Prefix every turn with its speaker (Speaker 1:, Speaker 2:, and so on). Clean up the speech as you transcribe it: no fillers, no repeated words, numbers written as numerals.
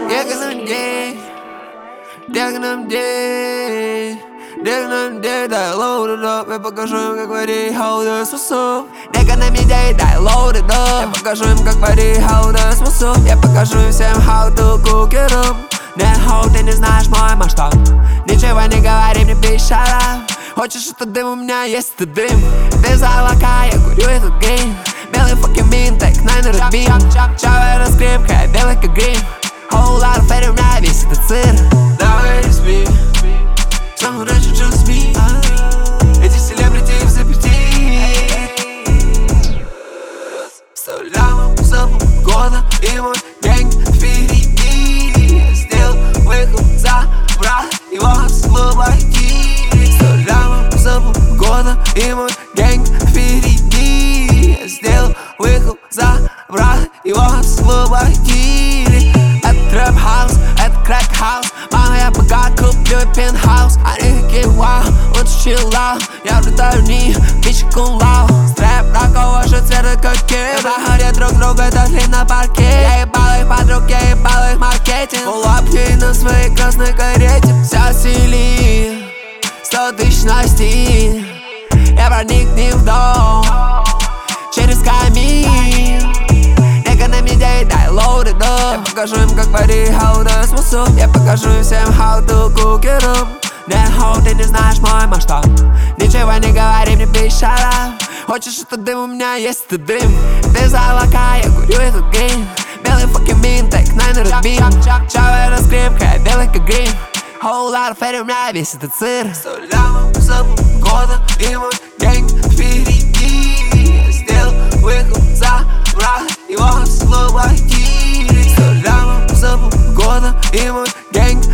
Speaker 1: Дай load it up, я покажу им, как варить how this was up. Экономи дей, дай load it up, я покажу им, как варить how this was up. Я покажу им всем how to cook it up. Не хоу, ты не знаешь мой масштаб. Ничего не говори мне, bitch, shut up. Хочешь этот дым, у меня есть этот дым. Ты за облака, я курю этот грин. Белый fucking мин, take 9 на рубин. Чавая скрипка, я белый как грим. Whole lot of fame, у меня весь этот цирк. Давай не спи, самый раньше just me. Эти селебрити в заперти. Вставляем музыку года и мой гэнг впереди. Я сделал выход за брат, его освободи. Вставляем музыку года и мой гэнг впереди. Я сделал выход за брат, его освободи. Это трэп-хаус, это крэк-хаус. Мама, я богат, куплю пентхаус. Они такие вау, лучше чилл-аут. Я влетаю в них, бичи кун-лау. Стрэп такого же цвета, как кит. Заходят друг друга, это хлеб на парке. Я ебал их подруг, я ебал их маркетинг. Улапки на своей красной карете. Вся сели, 100 тысяч на стиль. Я проник к ним в дом через камин. Экономи дей, дай load it up. Я покажу им, как варить how this was up. Я покажу им всем how to cook it up. Не хоу, ты не знаешь мой масштаб. Ничего не говори мне, bitch, shut up. Хочешь этот дым, у меня есть этот дым. Ты за облака, я курю этот грин. Белый fucking мин, take 9 на рубин. Чавая скрипка, я белый как грим. Whole lot of fame, у меня весь этот цирк. Вставляем музыку года и мой гэнг впереди. Я сделал выход за брат, его освободи. Вставляем музыку года и мой гэнг